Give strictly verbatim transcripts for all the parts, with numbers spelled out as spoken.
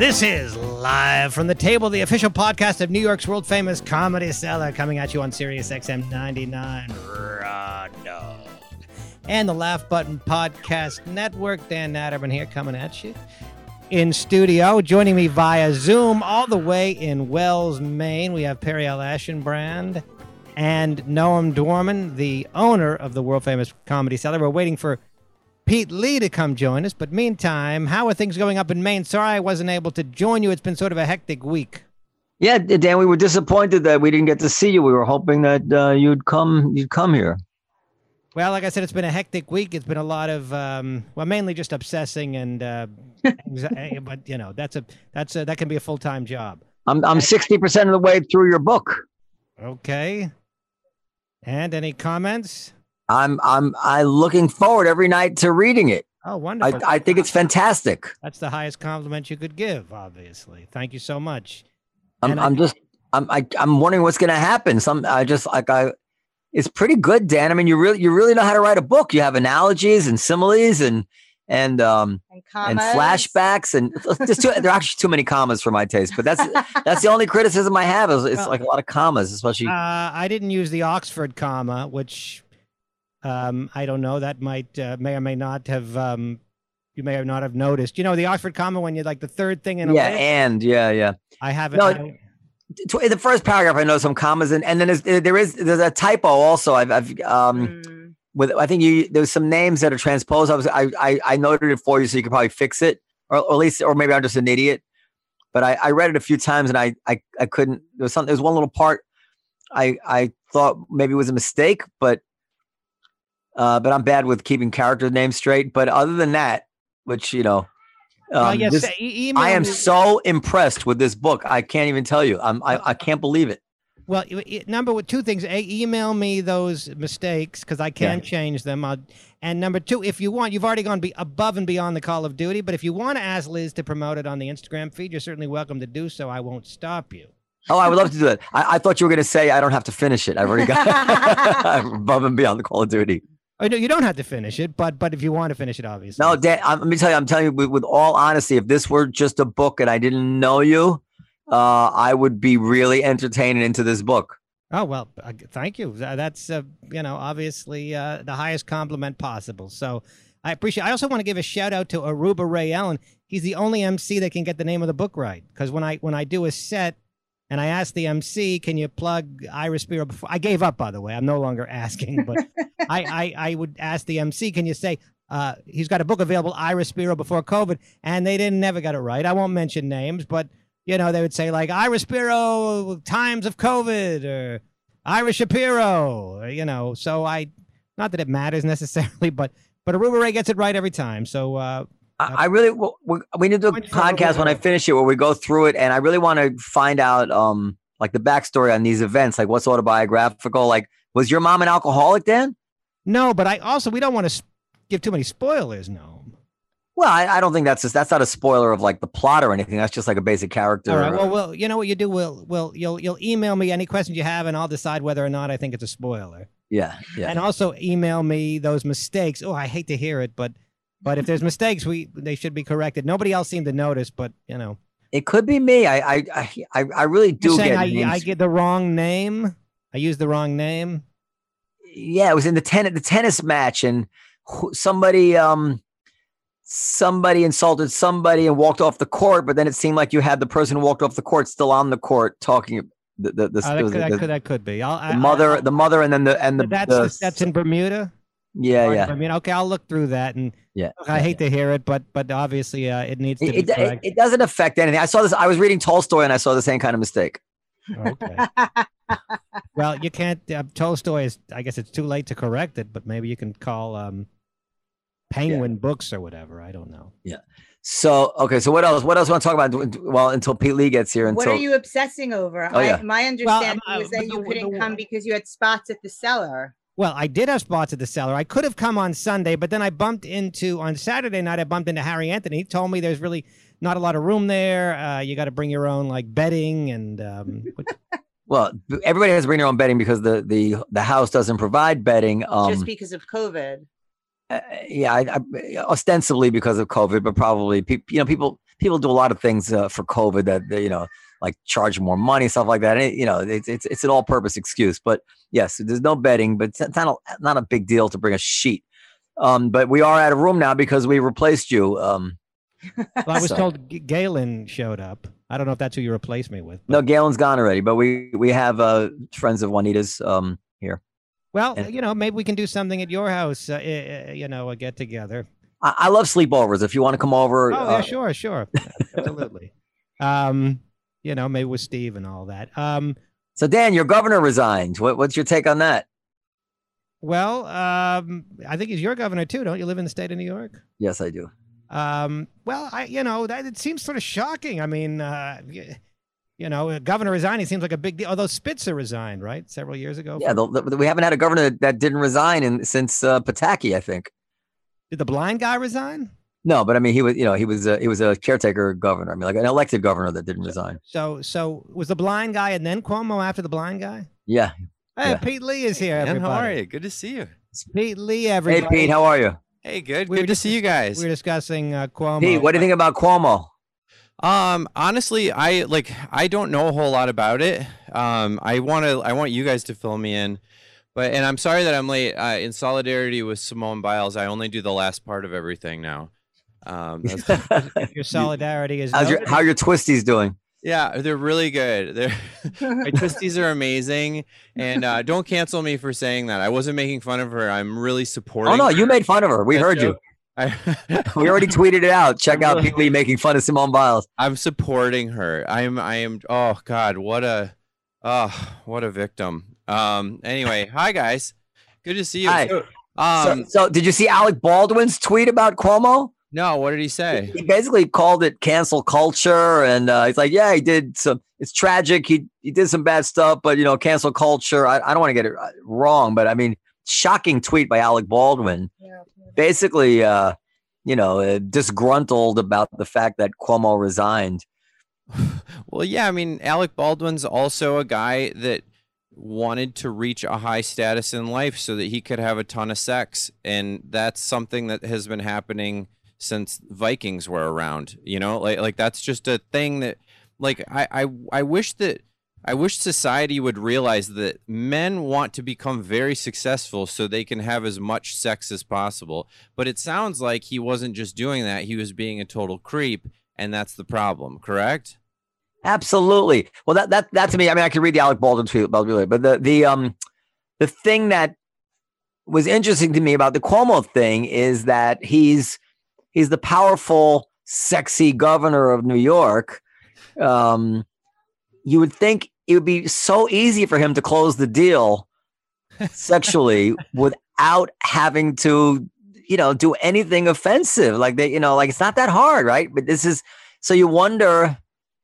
This is Live from the Table, the official podcast of New York's world-famous Comedy Cellar, coming at you on Sirius X M ninety-nine Raw Dog and the Laugh Button Podcast Network. Dan Natterman here coming at you in studio. Joining me via Zoom all the way in Wells, Maine, we have Perry L. Ashenbrand and Noam Dworman, the owner of the world-famous Comedy Cellar. We're waiting for Pete Lee to come join us, but meantime, how are things going up in Maine? Sorry I wasn't able to join you. It's been sort of a hectic week. Yeah, Dan, we were disappointed that we didn't get to see you. We were hoping that uh, you'd come you'd come here. Well, like I said, it's been a hectic week. It's been a lot of, um, well, mainly just obsessing and, uh, anxiety, but you know, that's a that's a, that can be a full-time job. I'm I'm sixty percent of the way through your book. Okay. And any comments? I'm I'm I looking forward every night to reading it. Oh, wonderful. I, I think it's fantastic. That's the highest compliment you could give, obviously. Thank you so much. I'm And I'm I- just I'm I, I'm wondering what's going to happen. Some I just like I it's pretty good, Dan. I mean, you really you really know how to write a book. You have analogies and similes and and um And and commas. flashbacks and there's too, there are actually too many commas for my taste. But that's that's the only criticism I have is it's Well- like a lot of commas, especially. Uh, I didn't use the Oxford comma, which um, I don't know. That might uh, may or may not have um, you may have not have noticed. You know, the Oxford comma when you're like the third thing in a yeah, list. and yeah, yeah. I haven't. No, I- Tw- In the first paragraph, I know some commas, and, and then there's, there is there's a typo also. I've, I've um Mm. with I think you there's some names that are transposed. I was I I, I noted it for you so you could probably fix it, or, or at least, or maybe I'm just an idiot. But I, I read it a few times and I I, I couldn't. There was some. There's one little part I I thought maybe it was a mistake, but uh, but I'm bad with keeping character names straight. But other than that, which you know. well, um, yes, this- e- email I am me- so impressed with this book. I can't even tell you. I'm I, I can't believe it. Well, i- i- number one- two things. A, email me those mistakes because I can Yeah. change them. I'll, and number two, if you want, you've already gone be above and beyond the Call of Duty. But if you want to ask Liz to promote it on the Instagram feed, you're certainly welcome to do so. I won't stop you. Oh, I would love to do that. I, I thought you were going to say I don't have to finish it. I've already got I'm above and beyond the Call of Duty. Oh, no, you don't have to finish it, but but if you want to finish it, obviously. No, Dan, I'm, let me tell you, I'm telling you with, with all honesty, if this were just a book and I didn't know you, uh, I would be really entertained into this book. Oh, well, uh, thank you. Th- That's, uh, you know, obviously uh, the highest compliment possible. So I appreciate I also want to give a shout out to Aruba Ray Allen. He's the only M C that can get the name of the book right. Because when I when I do a set and I ask the M C, can you plug Ira Spiro before? I gave up, by the way. I'm no longer asking. But I, I, I would ask the M C, can you say, uh, he's got a book available, Ira Spiro Before COVID. And they didn't never got it right. I won't mention names, but you know, they would say like Ira Spiro, Times of COVID, or Ira Shapiro, or, you know. So I, not that it matters necessarily, but but Aruba Ray gets it right every time. So uh, I, I really, well, we, we need to do a Point for podcast when I Aruba. finish it where we go through it. And I really want to find out um, like the backstory on these events, like what's autobiographical. Like, was your mom an alcoholic, Dan? no, but I also we don't want to give too many spoilers. No. Well, I, I don't think that's just, that's not a spoiler of like the plot or anything. That's just like a basic character. All right. Well, well, you know what you do? We'll, we'll, you'll, you'll email me any questions you have, and I'll decide whether or not I think it's a spoiler. yeah, yeah. And also email me those mistakes. Oh, I hate to hear it, but, but if there's mistakes, we they should be corrected. Nobody else seemed to notice, but you know, It could be me. I I I, I really do you're saying get I, names. I get the wrong name. I used the wrong name. Yeah, it was in the ten the tennis match, and who- somebody um somebody insulted somebody and walked off the court. But then it seemed like you had the person who walked off the court still on the court talking. The the the, Uh, that, it was could, that, the- could, that could be. I'll, I, the mother I, the mother and then the and the, that's the that's in Bermuda. yeah Part of yeah Bermuda. Okay, I'll look through that. And yeah. I hate to hear it, but but obviously uh, it needs to It, be it, it, correct. it doesn't affect anything. I saw this. I was reading Tolstoy and I saw the same kind of mistake. Okay. Well, you can't. Uh, Tolstoy is. I guess it's too late to correct it, but maybe you can call um, Penguin Books or whatever. I don't know. So okay, so what else? What else want to talk about? Well, until Pete Lee gets here. What Until are you obsessing over? Oh, yeah. I, my understanding uh, was that the- you the- couldn't the- come because you had spots at the cellar. Well, I did have spots at the cellar. I could have come on Sunday, but then I bumped into on Saturday night. I bumped into Harry Anthony. He told me there's really not a lot of room there. Uh, you got to bring your own like bedding and um, what- Well, everybody has to bring their own bedding because the the the house doesn't provide bedding. Um, just because of COVID. uh, yeah, I, I, ostensibly because of COVID, but probably pe- you know people people do a lot of things uh, for COVID that they, you know, like charge more money, stuff like that. And it, you know, it's it's it's an all-purpose excuse. But yes, there's no betting, but it's not a, not a big deal to bring a sheet. Um, but we are out of room now because we replaced you. Um, Well, I was So- told G- Galen showed up. I don't know if that's who you replaced me with. no, but- Galen's gone already, but we we have uh, friends of Juanita's um, here. Well, and- you know, maybe we can do something at your house. Uh, uh, you know, a get together. I, I love sleepovers. If you want to come over, Oh, uh, yeah, sure, sure, absolutely. Um, you know, maybe with Steve and all that. Um, so Dan, your governor resigned. What, what's your take on that? well, um, I think he's your governor too. Don't you live in the state of New York? Yes, I do. Um, well, I, you know, that it seems sort of shocking. I mean, uh, y- you know, a governor resigning seems like a big deal. Although Spitzer resigned, right, several years ago. Yeah, the, the, we haven't had a governor that didn't resign in, since uh, Pataki, I think. Did the blind guy resign? No, but I mean, he was, you know, he was a, he was a caretaker governor. I mean, like an elected governor that didn't resign. So, so was the blind guy and then Cuomo after the blind guy? Yeah. Hey, Yeah. Pete Lee is here. Man, Everybody. how are you? Good to see you. Pete Lee, Hey, everybody. Pete, how are you? Hey, good. We were Good to just see you guys. We were discussing uh, Cuomo. Pete, what do you think about Cuomo? Um, honestly, I like I don't know a whole lot about it. Um, I want to I want you guys to fill me in. But and I'm sorry that I'm late. Uh, in solidarity with Simone Biles, I only do the last part of everything now. Um, that's, Your solidarity is. How's your, noted. how are your twisties doing? yeah, they're really good. They're my twisties are amazing, and uh, don't cancel me for saying that. I wasn't making fun of her. I'm really supporting. Oh no, you her. made fun of her. We That heard you. joke- I, We already tweeted it out. Check out Pete Lee making fun of Simone Biles. I'm supporting her. I am. I am. Oh God, what a, oh, what a victim. Um. Anyway, hi guys. Good to see you. Hi. So, So, um. so did you see Alec Baldwin's tweet about Cuomo? no. What did he say? He basically called it cancel culture, and uh, he's like, "Yeah, he did some. It's tragic. He he did some bad stuff, but you know, cancel culture. I, I don't want to get it uh, wrong, but I mean, shocking tweet by Alec Baldwin. Basically, uh, you know, uh, disgruntled about the fact that Cuomo resigned. Well, yeah. I mean, Alec Baldwin's also a guy that wanted to reach a high status in life so that he could have a ton of sex, and that's something that has been happening since Vikings were around. You know, like like that's just a thing that, like, I I I wish that. I wish society would realize that men want to become very successful so they can have as much sex as possible. But it sounds like he wasn't just doing that. He was being a total creep, and that's the problem, correct? Absolutely. Well, that that that to me, I mean, I could read the Alec Baldwin tweet about it, but the the um the thing that was interesting to me about the Cuomo thing is that he's he's the powerful, sexy governor of New York. Um, you would think it would be so easy for him to close the deal sexually without having to, you know, do anything offensive. Like they, you know, like it's not that hard, right? But this is so you wonder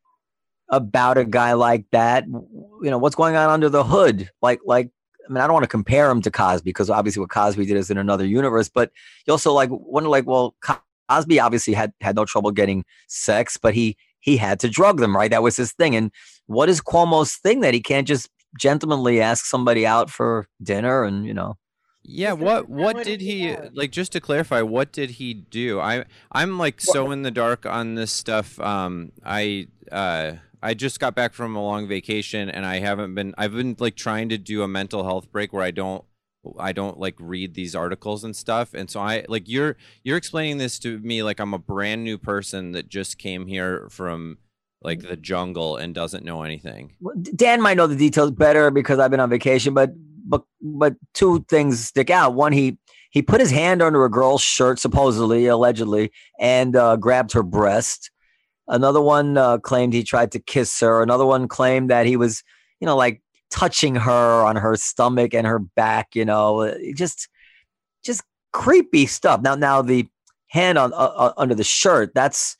about a guy like that, you know, what's going on under the hood? Like, like, I mean, I don't want to compare him to Cosby because obviously what Cosby did is in another universe, but you also like wonder like, well, Cosby obviously had, had no trouble getting sex, but he, he had to drug them, right? That was his thing. And what is Cuomo's thing that he can't just gentlemanly ask somebody out for dinner and, you know, Yeah, Is that- what is that what what did he he had? like just to clarify, what did he do? I I'm like so in the dark on this stuff. Um I uh I just got back from a long vacation and I haven't been I've been like trying to do a mental health break where I don't I don't like read these articles and stuff. And so I like you're you're explaining this to me like I'm a brand new person that just came here from like the jungle and doesn't know anything. Well, Dan might know the details better because I've been on vacation, but but but two things stick out. One, he he put his hand under a girl's shirt, supposedly, allegedly, and uh, grabbed her breast. Another one uh, claimed he tried to kiss her. Another one claimed that he was, you know, like touching her on her stomach and her back. You know, uh, just just creepy stuff. Now, now the hand on uh, uh, under the shirt. That's,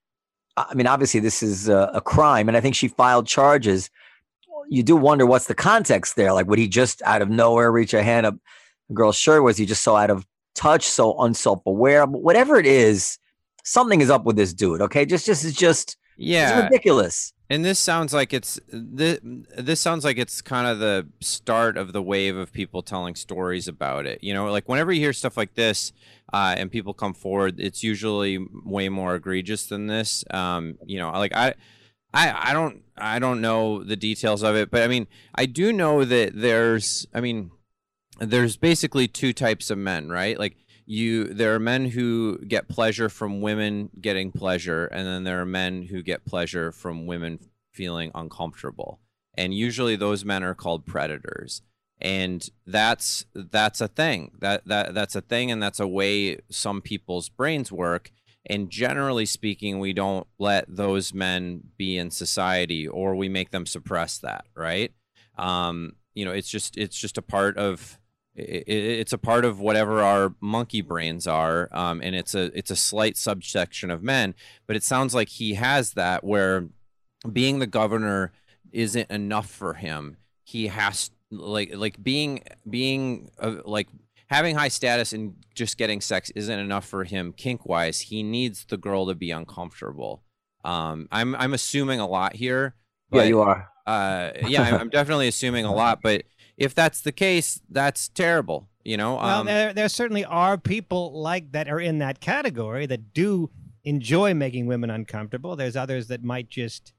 I mean, obviously this is uh, a crime, and I think she filed charges. You do wonder what's the context there. Like, would he just out of nowhere reach a hand up a girl's shirt? Was he just so out of touch, so unself-aware? But whatever it is, something is up with this dude. Okay, just, just, it's just Yeah. It's ridiculous. And this sounds like it's this, this sounds like it's kind of the start of the wave of people telling stories about it. You know, like whenever you hear stuff like this uh, and people come forward, it's usually way more egregious than this. Um, you know, like I, I, I don't, I don't know the details of it, but I mean, I do know that there's, I mean, there's basically two types of men, right? Like you, there are men who get pleasure from women getting pleasure, and then there are men who get pleasure from women feeling uncomfortable. And usually those men are called predators. And that's that's a thing. That that that's a thing, and that's a way some people's brains work. And generally speaking, we don't let those men be in society, or we make them suppress that, right? Um, you know, it's just it's just a part of it's a part of whatever our monkey brains are, um, and it's a it's a slight subsection of men. But it sounds like he has that, where being the governor isn't enough for him. He has like like being being uh, like having high status and just getting sex isn't enough for him kink wise. He needs the girl to be uncomfortable. Um, I'm I'm assuming a lot here. But, Yeah, you are. Uh, yeah, I'm, I'm definitely assuming a lot, but. If that's the case, that's terrible, you know? Well, Um, there, there certainly are people like that are in that category that do enjoy making women uncomfortable. There's others that might just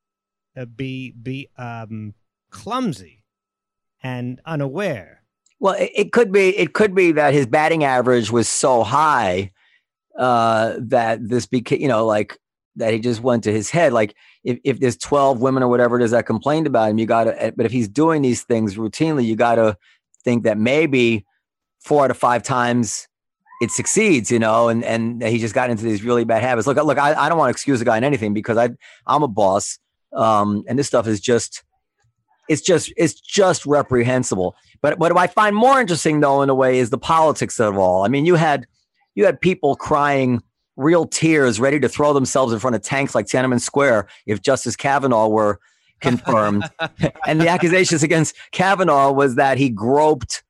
uh, be be um, clumsy and unaware. Well, it, it could be. It could be that his batting average was so high uh, that this became, you know, like that he just went to his head. Like if, if there's twelve women or whatever it is that complained about him, you got to, but if he's doing these things routinely, you got to think that maybe four out of five times it succeeds, you know, and, and he just got into these really bad habits. Look, look, I, I don't want to excuse the guy in anything because I, I'm a boss. Um, and this stuff is just, it's just, it's just reprehensible. But what I find more interesting though, in a way, is the politics of it all. I mean, you had, you had people crying real tears, ready to throw themselves in front of tanks like Tiananmen Square if Justice Kavanaugh were confirmed. And the accusations against Kavanaugh was that he groped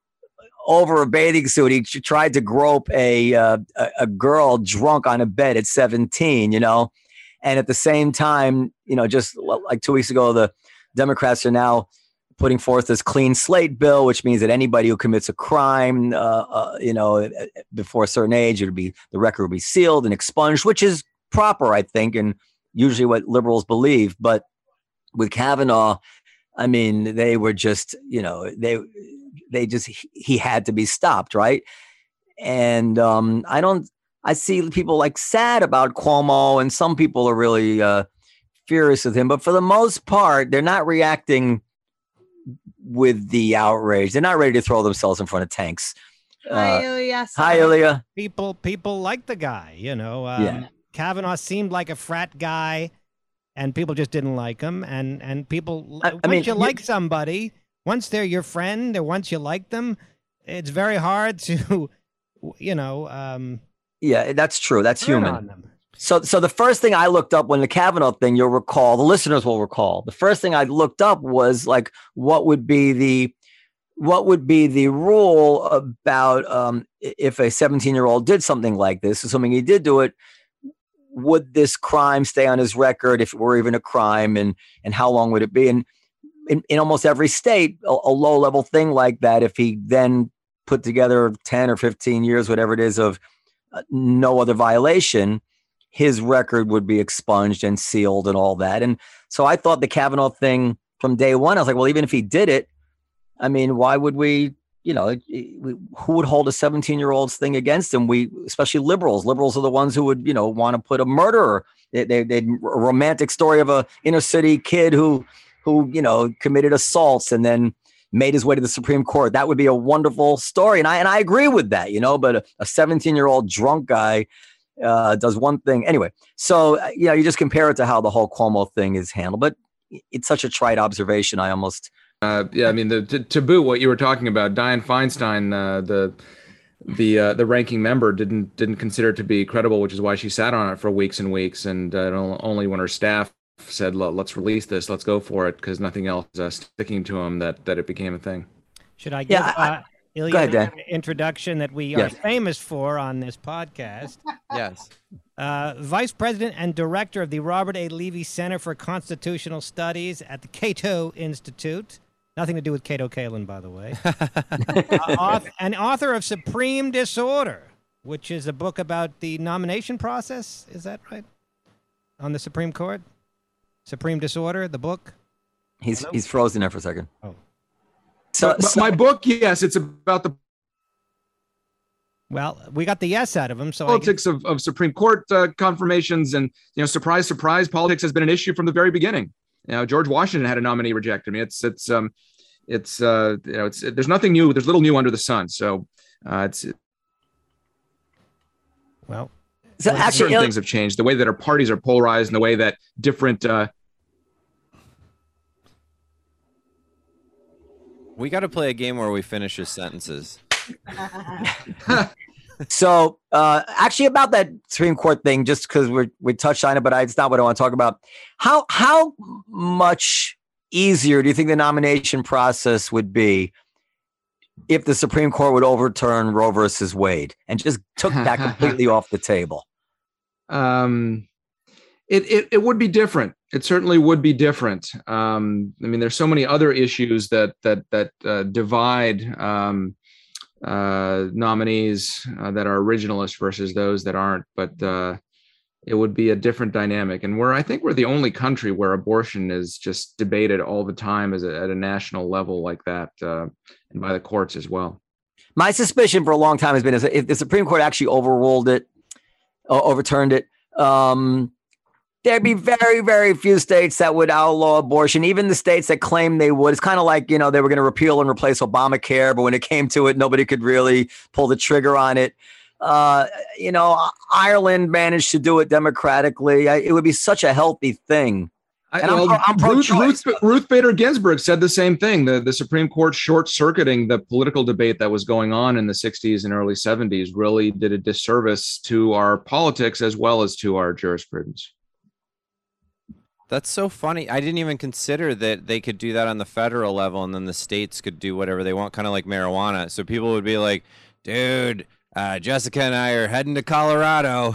over a bathing suit. He tried to grope a, uh, a a girl drunk on a bed at seventeen, you know. And at the same time, you know, just like two weeks ago, the Democrats are now putting forth this clean slate bill, which means that anybody who commits a crime, uh, uh, you know, before a certain age, it would be the record would be sealed and expunged, which is proper, I think, and usually what liberals believe. But with Kavanaugh, I mean, they were just, you know, they they just he had to be stopped, right? And um, I don't, I see people like sad about Cuomo, and some people are really uh, furious with him, but for the most part, they're not reacting with the outrage. They're not ready to throw themselves in front of tanks. Hi, Uh, Ilya. hi, Sorry. Ilya. People people like the guy, you know. Um, Yeah. Kavanaugh seemed like a frat guy, and people just didn't like him. And and people, I- I once mean, you you- like somebody, once they're your friend, or once you like them, it's very hard to, you know, um, Yeah, that's true. That's turn human. on them. So, so the first thing I looked up when the Kavanaugh thing, you'll recall, the listeners will recall, the first thing I looked up was like, what would be the, what would be the rule about um, if a seventeen year old did something like this, assuming he did do it, would this crime stay on his record if it were even a crime, and and how long would it be? And in, in almost every state, a, a low level thing like that, if he then put together ten or fifteen years, whatever it is, of uh, no other violation, his record would be expunged and sealed and all that. And so I thought the Kavanaugh thing from day one, I was like, well, even if he did it, I mean, why would we, you know, who would hold a seventeen year old's thing against him? We, especially liberals, liberals are the ones who would, you know, want to put a murderer. They, they, they a romantic story of a inner city kid who, who, you know, committed assaults and then made his way to the Supreme Court. That would be a wonderful story. And I, and I agree with that, you know, but a seventeen year old drunk guy uh, does one thing anyway. So, you know, you just compare it to how the whole Cuomo thing is handled, but it's such a trite observation. I almost, Uh, yeah, I mean, the, to, to boot what you were talking about, Dianne Feinstein, uh, the the uh, the ranking member, didn't didn't consider it to be credible, which is why she sat on it for weeks and weeks. And uh, only when her staff said, "Let's release this, let's go for it," because nothing else is uh, sticking to him, that that it became a thing. Should I give Yeah, I- uh, Ilya go ahead, Dan. the introduction that we Yes. are famous for on this podcast? yes. uh, Vice President and Director of the Robert A. Levy Center for Constitutional Studies at the Cato Institute. Nothing to do with Cato Kalin, by the way. uh, author, and author of Supreme Disorder, which is a book about the nomination process. Is that right? On the Supreme Court? Supreme Disorder, the book? He's Hello? he's frozen there for a second. Oh. So, But so my book, yes, it's about the Well, we got the yes out of him, so I politics of, of Supreme Court uh, confirmations, and you know, surprise, surprise, politics has been an issue from the very beginning. You know, George Washington had a nominee rejected. I mean, it's it's um, it's uh, you know, it's there's nothing new. There's little new under the sun. So uh, it's well, so well, actually, certain Ilya- things have changed. The way that our parties are polarized, and the way that different. Uh, We got to play a game where we finish his sentences. So, uh, actually, about that Supreme Court thing, just because we we touched on it, but I, it's not what I want to talk about. How how much easier do you think the nomination process would be if the Supreme Court would overturn Roe versus Wade and just took that completely off the table? um, it, it it would be different. It certainly would be different. Um, I mean, there's so many other issues that that that uh, divide um, uh, nominees uh, that are originalists versus those that aren't. But uh, it would be a different dynamic. And we're I think we're the only country where abortion is just debated all the time as a, at a national level like that, uh, and by the courts as well. My suspicion for a long time has been is that if the Supreme Court actually overruled it, uh, overturned it, um, there'd be very, very few states that would outlaw abortion. Even the states that claim they would. It's kind of like, you know, they were going to repeal and replace Obamacare, but when it came to it, nobody could really pull the trigger on it. Uh, you know, Ireland managed to do it democratically. I, it would be such a healthy thing. I, And I'm well, pro- I'm Ruth, pro-choice. Ruth, Ruth Bader Ginsburg said the same thing. The, the Supreme Court short-circuiting the political debate that was going on in the sixties and early seventies really did a disservice to our politics as well as to our jurisprudence. That's so funny. I didn't even consider that they could do that on the federal level, and then the states could do whatever they want, kind of like marijuana. So people would be like, dude, uh, Jessica and I are heading to Colorado.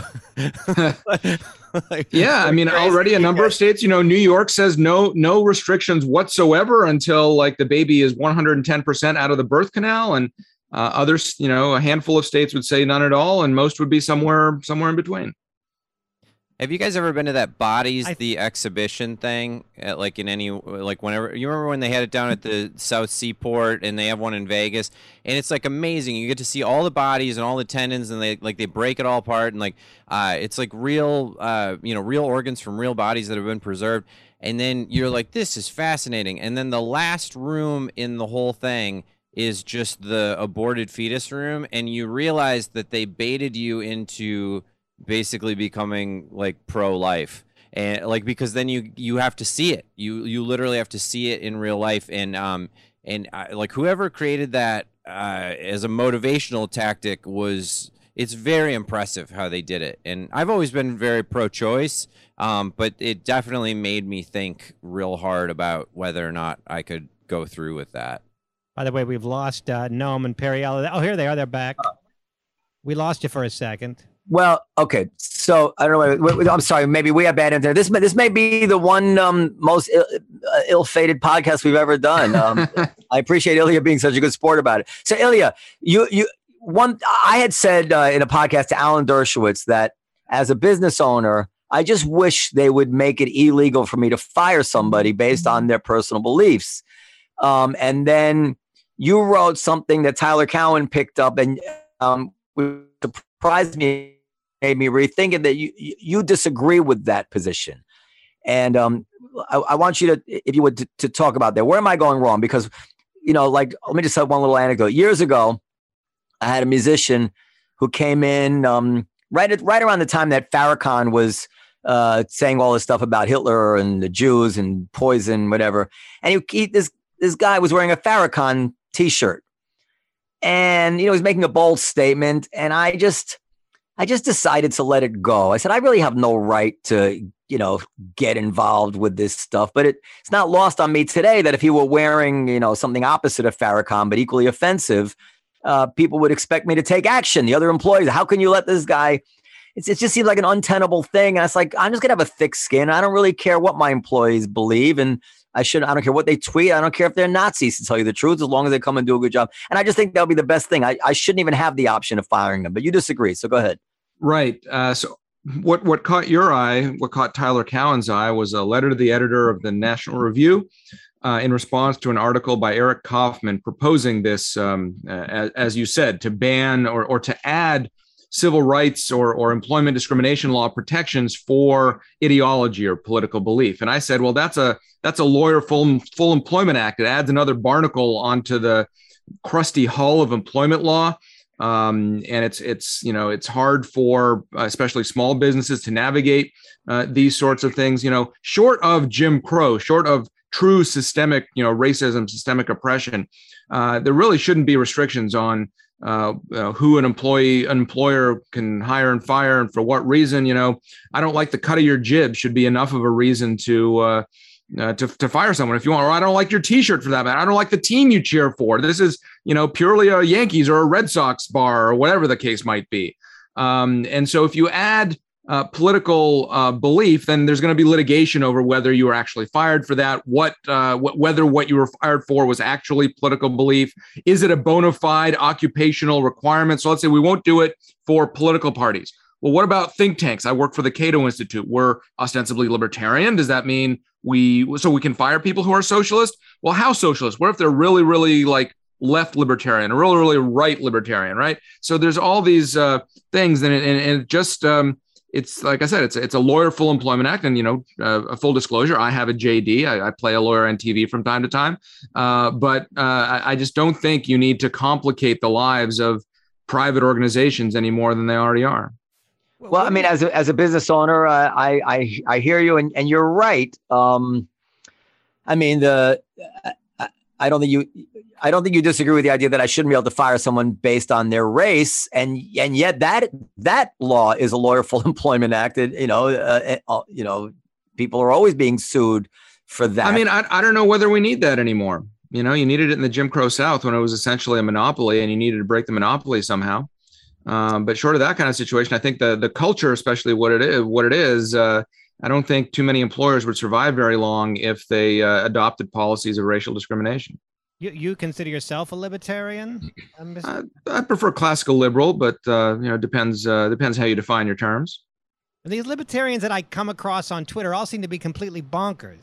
Like, Yeah, I mean, crazy. already a number of states, you know, New York says no no restrictions whatsoever until like the baby is one hundred ten percent out of the birth canal, and uh, others, you know, a handful of states would say none at all, and most would be somewhere somewhere in between. Have you guys ever been to that Bodies I- the exhibition thing? At, like in any like whenever you remember when they had it down at the South Seaport, and they have one in Vegas, and it's like amazing. You get to see all the bodies and all the tendons, and they like they break it all apart, and like uh, it's like real uh, you know real organs from real bodies that have been preserved. And then you're like, this is fascinating. And then the last room in the whole thing is just the aborted fetus room, and you realize that they baited you into basically becoming like pro-life, and like because then you you have to see it, you you literally have to see it in real life, and um and uh, like whoever created that uh as a motivational tactic was it's very impressive how they did it. And I've always been very pro-choice, um but it definitely made me think real hard about whether or not I could go through with that. by the way, we've lost uh, Noam and Perriello. Oh, here they are. They're back. We lost you for a second. Well, okay. So I don't know. wait, wait, I'm sorry. Maybe we have bad internet. This may, this may be the one um, most Ill, uh, ill-fated podcast we've ever done. Um, I appreciate Ilya being such a good sport about it. So Ilya, you you one. I had said uh, in a podcast to Alan Dershowitz that as a business owner, I just wish they would make it illegal for me to fire somebody based on their personal beliefs. Um, and then you wrote something that Tyler Cowen picked up, and um, surprised me. Made me rethink it that you you disagree with that position, and um, I, I want you to, if you would, to, to talk about that. Where am I going wrong? Because, you know, like let me just have one little anecdote. Years ago, I had a musician who came in um, right at right around the time that Farrakhan was uh, saying all this stuff about Hitler and the Jews and poison, whatever. And he, he this this guy was wearing a Farrakhan T-shirt, and you know, he was making a bold statement, and I just. I just decided to let it go. I said, I really have no right to, you know, get involved with this stuff. But it, it's not lost on me today that if he were wearing, you know, something opposite of Farrakhan, but equally offensive, uh, people would expect me to take action. The other employees, how can you let this guy? it's, it just seems like an untenable thing. And it's like, I'm just gonna have a thick skin. I don't really care what my employees believe, and I shouldn't. I don't care what they tweet. I don't care if they're Nazis, to tell you the truth, as long as they come and do a good job. And I just think that'll be the best thing. I, I shouldn't even have the option of firing them. But you disagree, so go ahead. Right. Uh, so what what caught your eye, what caught Tyler Cowen's eye, was a letter to the editor of the National Review uh, in response to an article by Eric Kaufman proposing this, um, as, as you said, to ban or or to add civil rights or, or employment discrimination law protections for ideology or political belief. And I said, well, that's a that's a lawyer full full employment act. It adds another barnacle onto the crusty hull of employment law. Um, and it's it's you know it's hard for uh, especially small businesses to navigate uh, these sorts of things. You know, short of Jim Crow, short of true systemic you know racism, systemic oppression, uh, there really shouldn't be restrictions on uh, uh, who an employee, an employer can hire and fire, and for what reason. You know, I don't like the cut of your jib should be enough of a reason to. Uh, Uh, to, to fire someone if you want, or I don't like your t-shirt for that matter. I don't like the team you cheer for. This is, you know, purely a Yankees or a Red Sox bar or whatever the case might be. Um, and so if you add uh, political uh, belief, then there's going to be litigation over whether you were actually fired for that, what, uh, wh- whether what you were fired for was actually political belief. Is it a bona fide occupational requirement? So let's say we won't do it for political parties. Well, what about think tanks? I work for the Cato Institute. We're ostensibly libertarian. Does that mean we, so we can fire people who are socialist? Well, how socialist? What if they're really, really like left libertarian or really, really right libertarian, right? So there's all these uh, things, and, and, and it just, um, it's like I said, it's, it's a lawyer full employment act. And, you know, uh, a full disclosure, I have a J D. I, I play a lawyer on T V from time to time. Uh, but uh, I, I just don't think you need to complicate the lives of private organizations any more than they already are. Well, I mean, as a, as a business owner, uh, I, I I hear you, and, and you're right. Um, I mean, the I, I don't think you I don't think you disagree with the idea that I shouldn't be able to fire someone based on their race, and and yet that that law is a lawyer full employment act. It, you know, uh, uh, you know, people are always being sued for that. I mean, I I don't know whether we need that anymore. You know, you needed it in the Jim Crow South when it was essentially a monopoly, and you needed to break the monopoly somehow. Um, but short of that kind of situation, I think the the culture, especially what it is, what it is, uh, I don't think too many employers would survive very long if they uh, adopted policies of racial discrimination. You you consider yourself a libertarian? Um, I, I prefer classical liberal, but uh, you know, depends uh, depends how you define your terms. These libertarians that I come across on Twitter all seem to be completely bonkers.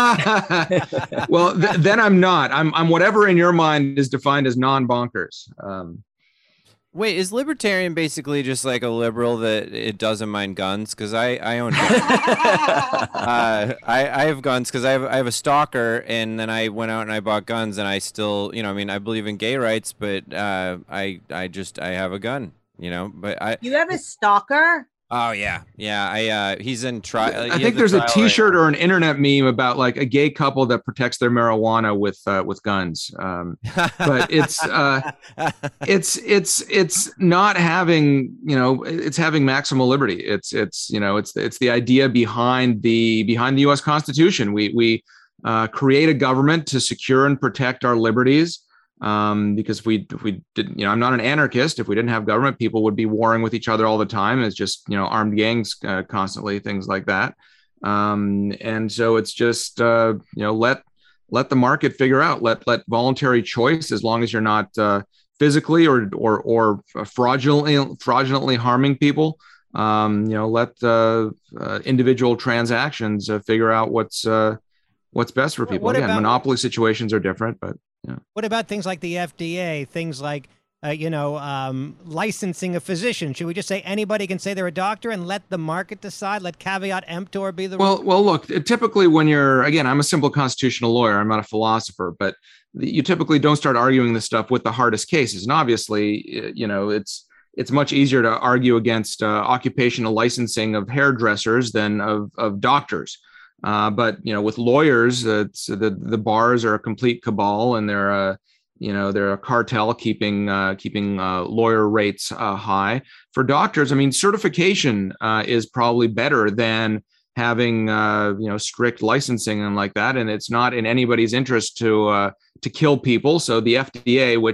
Well, th- then I'm not. I'm I'm whatever in your mind is defined as non-bonkers. Um, Wait, is libertarian basically just like a liberal that it doesn't mind guns? Because I, I own guns. uh, I, I have guns because I have, I have a stalker, and then I went out and I bought guns, and I still, you know, I mean, I believe in gay rights, but uh, I I just, I have a gun, you know, but I. You have a stalker? Oh, yeah. Yeah. I uh, he's in trial. I think there's a T-shirt or an internet meme about like a gay couple that protects their marijuana with uh, with guns. Um, but it's uh, it's it's it's not having, you know, it's having maximal liberty. It's it's you know it's it's the idea behind the behind the U S Constitution. We we uh, create a government to secure and protect our liberties. Um, because if we, if we didn't, you know, I'm not an anarchist. If we didn't have government, people would be warring with each other all the time. It's just, you know, armed gangs uh, constantly, things like that. Um, and so it's just, uh, you know, let, let the market figure out, let, let voluntary choice, as long as you're not uh, physically or, or, or fraudulently, fraudulently harming people, um, you know, let uh, uh, individual transactions uh, figure out what's, uh, what's best for people. What Again, about- monopoly situations are different, but yeah. What about things like the F D A? Things like, uh, you know, um, licensing a physician. Should we just say anybody can say they're a doctor and let the market decide? Let caveat emptor be the Well, well, look, typically when you're, again, I'm a simple constitutional lawyer. I'm not a philosopher, but you typically don't start arguing this stuff with the hardest cases. And obviously, you know, it's it's much easier to argue against uh, occupational licensing of hairdressers than of of doctors. Uh, but, you know, with lawyers, uh, it's, the the bars are a complete cabal, and they're a, you know, they're a cartel keeping uh, keeping uh, lawyer rates uh, high. For doctors, I mean, certification uh, is probably better than having, uh, you know, strict licensing and like that. And it's not in anybody's interest to uh, to kill people. So the F D A, which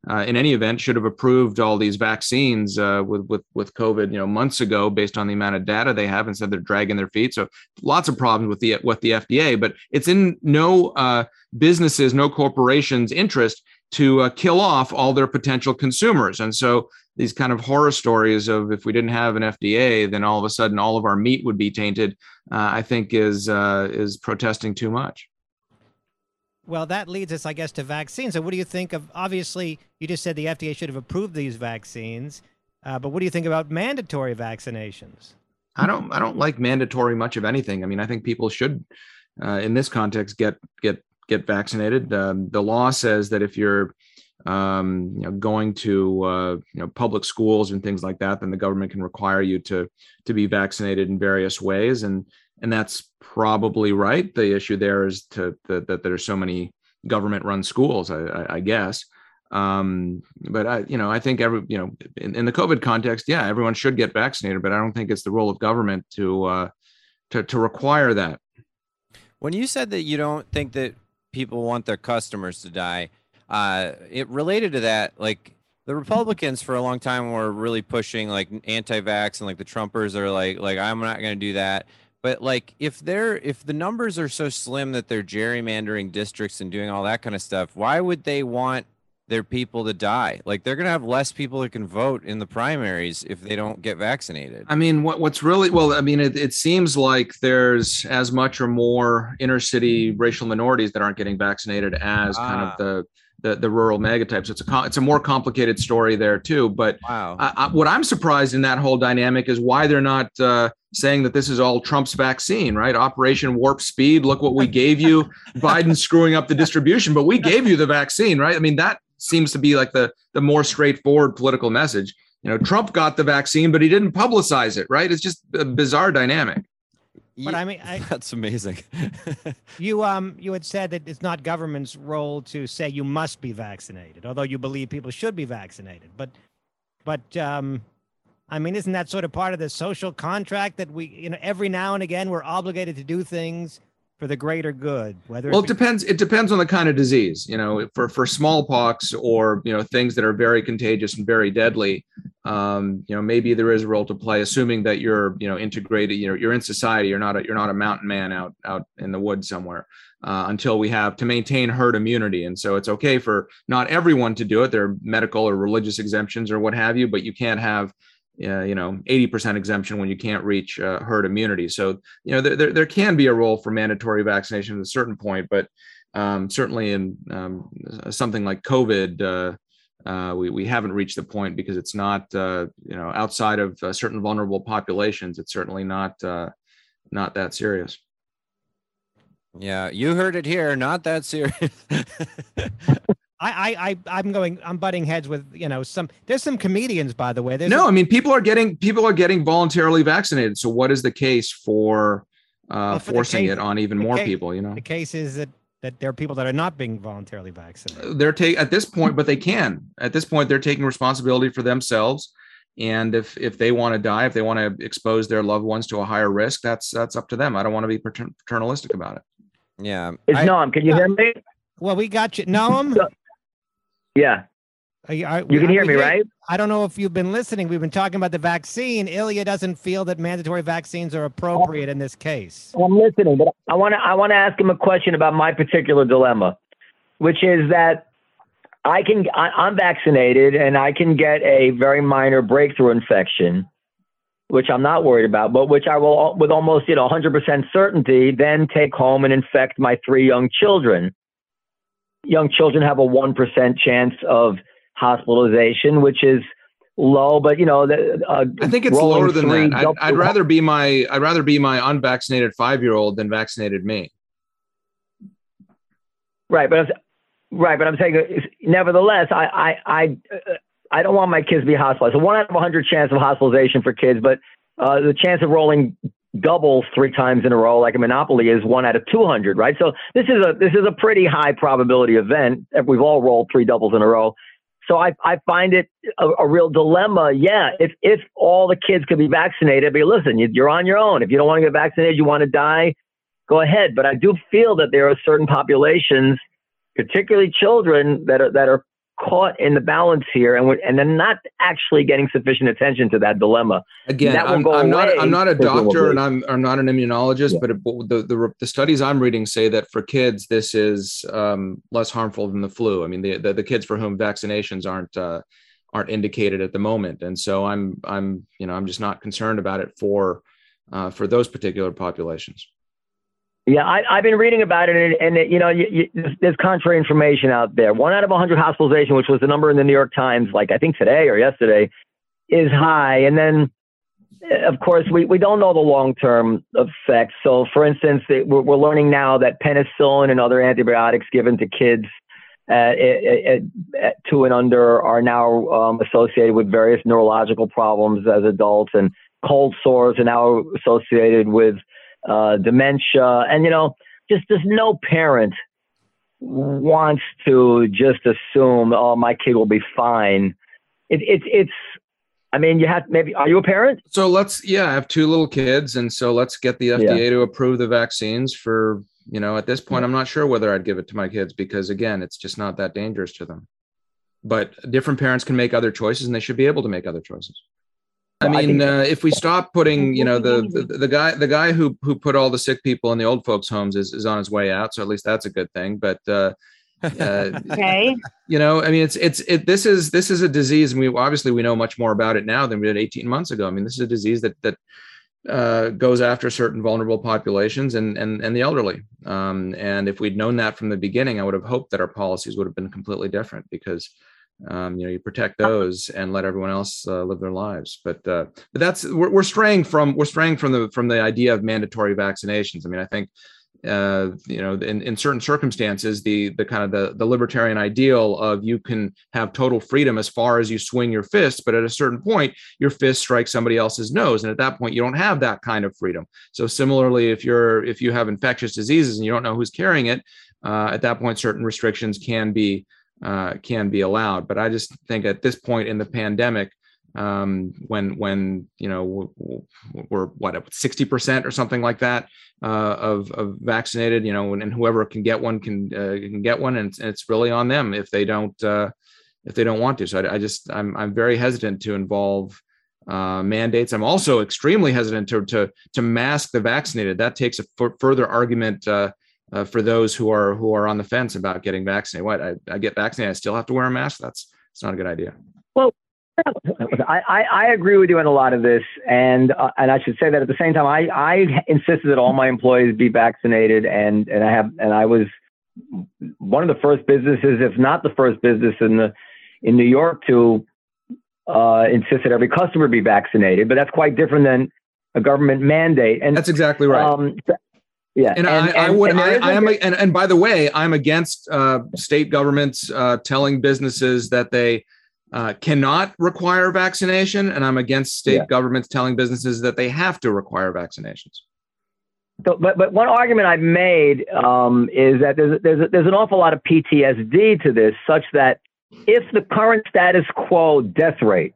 uh, in any event, should have approved all these vaccines uh, with with with COVID, you know, months ago, based on the amount of data they have. Instead, they're dragging their feet. So lots of problems with the with the F D A. But it's in no uh, businesses, no corporations' interest to uh, kill off all their potential consumers. And so these kind of horror stories of if we didn't have an F D A, then all of a sudden all of our meat would be tainted, uh, I think is uh, is protesting too much. Well, that leads us, I guess, to vaccines. So what do you think of, obviously, you just said the F D A should have approved these vaccines, uh, but what do you think about mandatory vaccinations? I don't I don't like mandatory much of anything. I mean, I think people should, uh, in this context, get get get vaccinated. Um, the law says that if you're um, you know, going to uh, you know, public schools and things like that, then the government can require you to to be vaccinated in various ways, and and that's probably right. The issue there is to that that there are so many government-run schools, I, I, I guess. Um, but I, you know, I think every, you know, in, in the COVID context, yeah, everyone should get vaccinated, but I don't think it's the role of government to uh, to to require that. When you said that you don't think that people want their customers to die, uh, it related to that, like the Republicans for a long time were really pushing like anti-vax, and like the Trumpers are like, like I'm not going to do that. But like if they're if the numbers are so slim that they're gerrymandering districts and doing all that kind of stuff, why would they want their people to die? Like they're going to have less people that can vote in the primaries if they don't get vaccinated. I mean, what what's really, well, I mean, it, it seems like there's as much or more inner city racial minorities that aren't getting vaccinated as ah. kind of the the, the rural megatypes. It's a it's a more complicated story there too. But wow. I, I, what I'm surprised in that whole dynamic is why they're not uh, saying that this is all Trump's vaccine, right? Operation Warp Speed. Look what we gave you. Biden's screwing up the distribution, but we gave you the vaccine, right? I mean, that seems to be like the the more straightforward political message. You know, Trump got the vaccine, but he didn't publicize it, right? It's just a bizarre dynamic. But I mean, I, that's amazing. you um you had said that it's not government's role to say you must be vaccinated, although you believe people should be vaccinated. But but um I mean, isn't that sort of part of the social contract that we, you know, every now and again we're obligated to do things for the greater good? Whether well, it depends. It depends on the kind of disease. You know, for for smallpox or you know things that are very contagious and very deadly. Um, you know, maybe there is a role to play, assuming that you're you know integrated. You know, you're in society. You're not a, you're not a mountain man out out in the woods somewhere. Uh, until we have to maintain herd immunity, and so it's okay for not everyone to do it. There are medical or religious exemptions or what have you, but you can't have Uh, you know, eighty percent exemption when you can't reach uh, herd immunity. So, you know, there, there, there can be a role for mandatory vaccination at a certain point, but um, certainly in um, something like COVID, uh, uh, we, we haven't reached the point because it's not, uh, you know, outside of uh, certain vulnerable populations, it's certainly not, uh, not that serious. Yeah, you heard it here. Not that serious. I, I, I'm going, I'm butting heads with, you know, some, there's some comedians, by the way. There's no, a, I mean, people are getting, people are getting voluntarily vaccinated. So what is the case for, uh, well, for forcing case, it on even more case, people, you know? The case is that, that there are people that are not being voluntarily vaccinated. They're taking, at this point, but they can, at this point, they're taking responsibility for themselves. And if, if they want to die, if they want to expose their loved ones to a higher risk, that's, that's up to them. I don't want to be paternalistic about it. Yeah. It's I, Noam. Can you hear me? Well, we got you. Noam? Yeah. Are you, are, you can hear me, right? I don't know if you've been listening. We've been talking about the vaccine. Ilya doesn't feel that mandatory vaccines are appropriate in this case. I'm listening, but I want to I want to ask him a question about my particular dilemma, which is that I can I, I'm vaccinated and I can get a very minor breakthrough infection, which I'm not worried about, but which I will, with almost you know one hundred percent certainty, then take home and infect my three young children. Young children have a one percent chance of hospitalization, which is low, but you know, the, uh, I think it's lower than that. I'd, I'd rather be my, I'd rather be my unvaccinated five-year-old than vaccinated me. Right. But I'm, right. But I'm saying, nevertheless, I, I, I, I don't want my kids to be hospitalized. So one out of a hundred chance of hospitalization for kids, but uh, the chance of rolling doubles three times in a row like a Monopoly is one out of two hundred, right? So this is a this is a pretty high probability event if we've all rolled three doubles in a row. So I I find it a, a real dilemma. Yeah, if if all the kids could be vaccinated, but listen, you, you're on your own. If you don't want to get vaccinated, you want to die, go ahead. But I do feel that there are certain populations, particularly children, that are that are caught in the balance here, and we're, and they're not actually getting sufficient attention to that dilemma. Again, That will I'm, go I'm not away, I'm not a doctor presumably. and I'm I'm not an immunologist, Yeah. but it, the, the the studies I'm reading say that for kids this is um, less harmful than the flu. I mean, the, the the kids for whom vaccinations aren't uh, aren't indicated at the moment, and so I'm I'm you know I'm just not concerned about it for uh, for those particular populations. Yeah, I, I've been reading about it, and, and it, you know, you, you, there's, there's contrary information out there. One out of one hundred hospitalization, which was the number in the New York Times, like I think today or yesterday, is high. And then, of course, we, we don't know the long-term effects. So, for instance, it, we're, we're learning now that penicillin and other antibiotics given to kids at, at, at two and under are now um, associated with various neurological problems as adults, and cold sores are now associated with uh, dementia. And, you know, just just no parent wants to just assume, oh, my kid will be fine. It, it, it's, I mean, you have maybe, are you a parent? So let's, yeah, I have two little kids. And so let's get the F D A Yeah. to approve the vaccines for, you know, at this point, I'm not sure whether I'd give it to my kids because again, it's just not that dangerous to them. But different parents can make other choices and they should be able to make other choices. I Well, I mean, think- uh, if we stop putting, you know, the, the the guy the guy who who put all the sick people in the old folks' homes is, is on his way out, so at least that's a good thing. But uh, uh, Okay. you know, I mean, it's it's it. This is this is a disease, and we obviously we know much more about it now than we did eighteen months ago. I mean, this is a disease that that uh, goes after certain vulnerable populations and and and the elderly. Um, and if we'd known that from the beginning, I would have hoped that our policies would have been completely different because. Um, you know, you protect those and let everyone else uh, live their lives. But uh, but that's we're, we're straying from we're straying from the from the idea of mandatory vaccinations. I mean, I think uh, you know, in, in certain circumstances, the the kind of the the libertarian ideal of you can have total freedom as far as you swing your fist, but at a certain point, your fist strikes somebody else's nose, and at that point, you don't have that kind of freedom. So similarly, if you're if you have infectious diseases and you don't know who's carrying it, uh, at that point, certain restrictions can be. Uh, can be allowed, but I just think at this point in the pandemic, um, when when you know we're what sixty percent or something like that uh, of of vaccinated, you know, and, and whoever can get one can uh, can get one, and it's, and it's really on them if they don't uh, if they don't want to. So I, I just I'm I'm very hesitant to involve uh, mandates. I'm also extremely hesitant to to to mask the vaccinated. That takes a f- further argument. Uh, Uh, for those who are who are on the fence about getting vaccinated. What I, I get vaccinated, I still have to wear a mask. That's it's not a good idea. Well, I, I, I agree with you on a lot of this, and uh, and I should say that at the same time, I, I insisted that all my employees be vaccinated, and and I have and I was one of the first businesses, if not the first business in the in New York to uh, insist that every customer be vaccinated. But that's quite different than a government mandate. And That's exactly right. Um, Yeah, and, and, I, I and- would, and there I, is I a- am, and, and by the way, I'm against uh, state governments uh, telling businesses that they uh, cannot require vaccination, and I'm against state Yeah. governments telling businesses that they have to require vaccinations. So, but but one argument I've made um, is that there's there's a, there's an awful lot of P T S D to this, such that if the current status quo death rate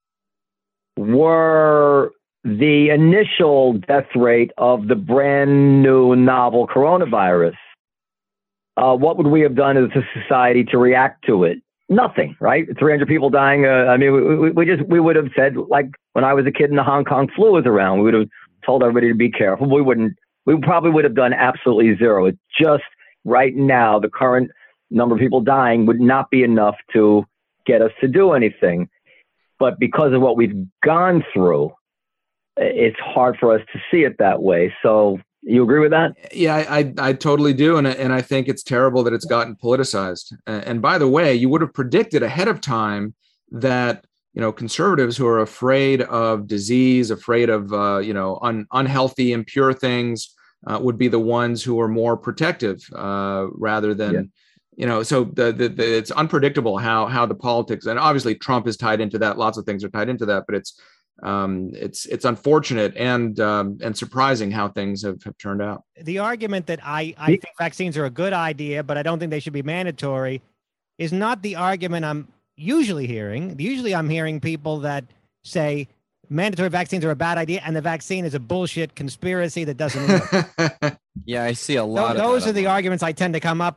were the initial death rate of the brand new novel coronavirus, uh, what would we have done as a society to react to it? Nothing, right? three hundred people dying. Uh, I mean, we, we, we just we would have said, like when I was a kid and the Hong Kong flu was around, we would have told everybody to be careful. We wouldn't. We probably would have done absolutely zero. It's just right now, the current number of people dying would not be enough to get us to do anything. But because of what we've gone through, it's hard for us to see it that way. So you agree with that? Yeah, I, I, I totally do. And, I- and I think it's terrible that it's gotten politicized. And, and by the way, you would have predicted ahead of time that, you know, conservatives who are afraid of disease, afraid of, uh, you know, un, unhealthy, impure things uh, would be the ones who are more protective uh, rather than, Yeah. you know, so the, the, the, it's unpredictable how, how the politics, and obviously Trump is tied into that. Lots of things are tied into that, but it's, um, it's, it's unfortunate and, um, and surprising how things have, have turned out. The argument that I, I think vaccines are a good idea, but I don't think they should be mandatory is not the argument I'm usually hearing. Usually I'm hearing people that say mandatory vaccines are a bad idea and the vaccine is a bullshit conspiracy that doesn't work. Yeah, I see a Tho- lot of Those that are the online. arguments I tend to come up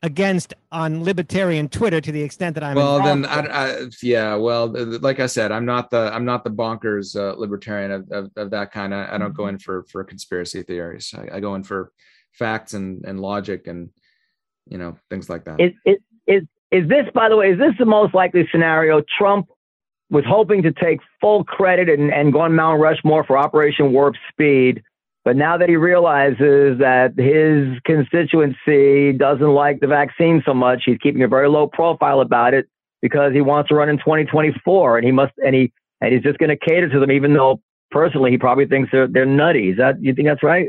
against on libertarian Twitter to the extent that I'm Well, then, involved I, I, yeah. Well, th- th- like I said, I'm not the I'm not the bonkers uh, libertarian of, of, of that kind. I, I don't go in for for conspiracy theories. I, I go in for facts and and logic and you know things like that. Is, is, is, is this, by the way, is this the most likely scenario? Trump was hoping to take full credit and, and go on Mount Rushmore for Operation Warp Speed. But now that he realizes that his constituency doesn't like the vaccine so much, he's keeping a very low profile about it because he wants to run in twenty twenty-four, and he must, and he, and he's just going to cater to them, even though personally he probably thinks they're they're nutty. Is that, you think that's right?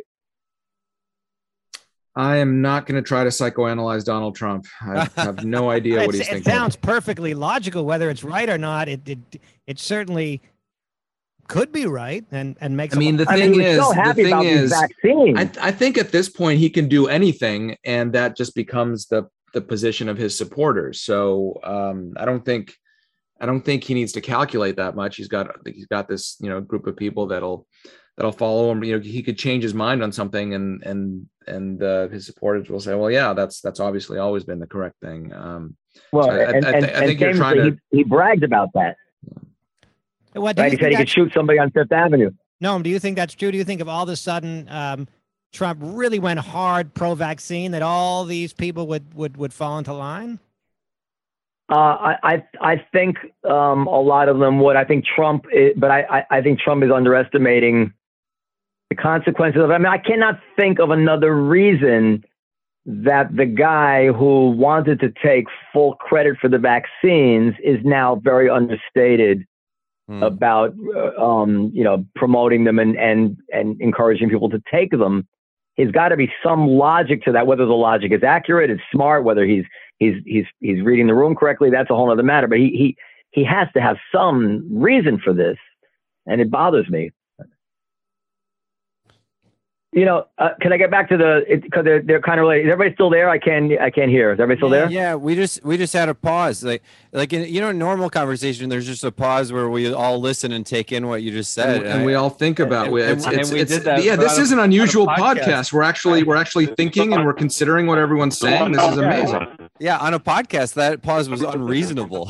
I am not going to try to psychoanalyze Donald Trump. I have no idea what It's- he's it thinking. sounds perfectly logical. Whether it's right or not, it it it certainly could be right and and makes. I mean, the I thing mean, he was is, so the happy about thing these is, vaccines. I, I think at this point he can do anything, and that just becomes the the position of his supporters. So um, I don't think I don't think he needs to calculate that much. He's got he's got this you know group of people that'll that'll follow him. You know, he could change his mind on something, and and and uh, his supporters will say, well, yeah, that's that's obviously always been the correct thing. Um, well, so I- I- and, I and, thi- I and think you're trying famously, to- he, he bragged about that. What, do Right? you He said think he could that's- shoot somebody on Fifth Avenue. Noam, do you think that's true? Do you think if all of a sudden um, Trump really went hard pro-vaccine, that all these people would would would fall into line? Uh, I, I I think um, a lot of them would. I think Trump, is, but I, I I think Trump is underestimating the consequences of it. I mean, I cannot think of another reason that the guy who wanted to take full credit for the vaccines is now very understated Hmm. about uh, um, you know promoting them and and and encouraging people to take them. There's got to be some logic to that. Whether the logic is accurate, it's smart. Whether he's he's he's he's reading the room correctly, that's a whole other matter. But he he he has to have some reason for this, and it bothers me. You know, uh, can I get back to the because they're they're kind of related. Is everybody still there? I can I can't hear. Is everybody still there? Yeah, we just we just had a pause. Like like in you know normal conversation, there's just a pause where we all listen and take in what you just said. and, and we all think about and- it. and- It's, and it's, we it's, did that yeah, this on a- is an on a unusual podcast. podcast. We're actually we're actually thinking and we're considering what everyone's saying. This is amazing. yeah, on a podcast, that pause was unreasonable.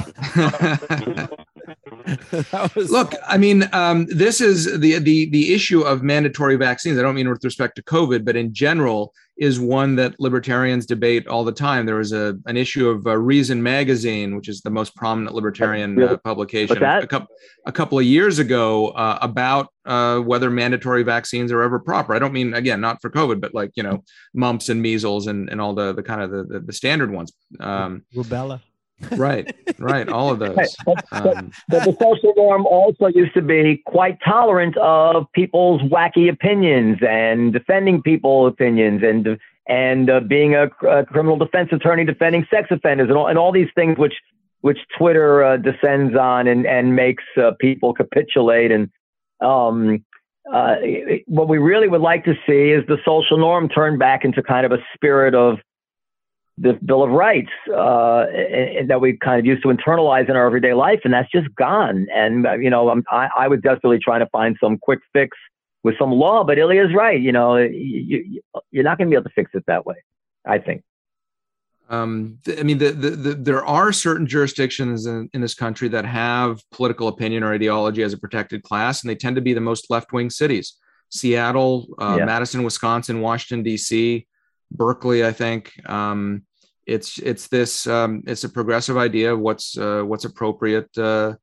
That was- Look, I mean, um, this is the the the issue of mandatory vaccines. I don't mean with respect to COVID, but in general, is one that libertarians debate all the time. There was a an issue of uh, Reason Magazine, which is the most prominent libertarian uh, publication, What's that? a couple a couple of years ago, uh, about uh, whether mandatory vaccines are ever proper. I don't mean again not for COVID, but like you know mumps and measles and and all the the kind of the the, the standard ones. Um, Rubella. right, right, all of those. Right. But, but, Um, but the social norm also used to be quite tolerant of people's wacky opinions and defending people's opinions and and uh, being a, a criminal defense attorney defending sex offenders and all, and all these things which which Twitter uh, descends on and and makes uh, people capitulate. And um, uh, what we really would like to see is the social norm turn back into kind of a spirit of the Bill of Rights uh, and that we kind of used to internalize in our everyday life, and that's just gone. And uh, you know, I'm, I, I was desperately trying to find some quick fix with some law, but Ilya's right. You know, you, you, you're not going to be able to fix it that way, I think. Um, th- I mean, the, the, the, there are certain jurisdictions in, in this country that have political opinion or ideology as a protected class, and they tend to be the most left-wing cities. Seattle, uh, Yeah. Madison, Wisconsin, Washington, D C, Berkeley, I think. Um, it's it's this um, it's a progressive idea of what's uh, what's appropriate uh,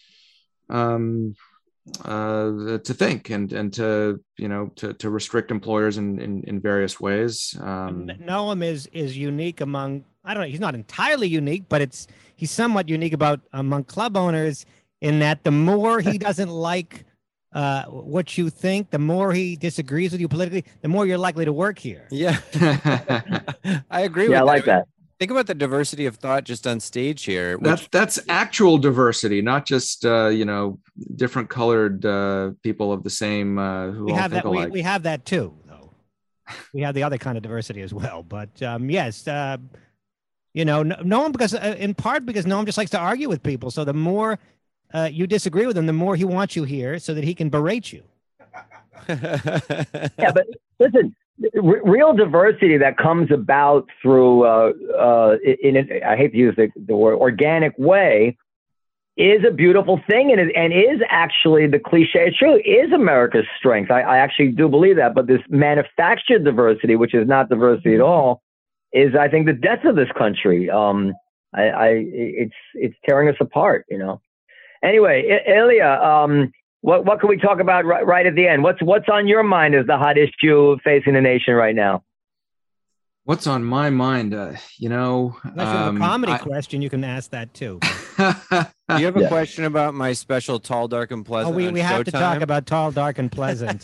um, uh, to think and and to you know to to restrict employers in in, in various ways. Um, N- Noam is is unique among. I don't know. He's not entirely unique, but it's he's somewhat unique about among club owners in that the more he doesn't like uh, what you think, the more he disagrees with you politically, the more you're likely to work here. yeah, I agree. Yeah, I with like that. Think about the diversity of thought just on stage here. Which, That's that's actual diversity, not just uh, you know different colored uh, people of the same uh, who We all have think that. We, alike. we have that too, though. We have the other kind of diversity as well. But um, yes, uh, you know, no, Noam because uh, in part because Noam just likes to argue with people. So the more uh, you disagree with him, the more he wants you here, so that he can berate you. Yeah, but listen, r- real diversity that comes about through, uh, uh, in, in I hate to use the, the word organic way, is a beautiful thing, and is, and is actually the cliche. It's true, is America's strength. I, I actually do believe that. But this manufactured diversity, which is not diversity at all, is I think the death of this country. Um, I, I it's it's tearing us apart. You know. Anyway, I- Ilya, um, what what can we talk about right, right at the end? What's what's on your mind as the hot issue facing the nation right now? What's on my mind? Uh, you know, Unless you have um, a comedy I- question, you can ask that too. Do you have a Yeah. question about my special Tall, Dark, and Oh, Pleasant? we, on we have to talk Showtime? about Tall, Dark, and Pleasant.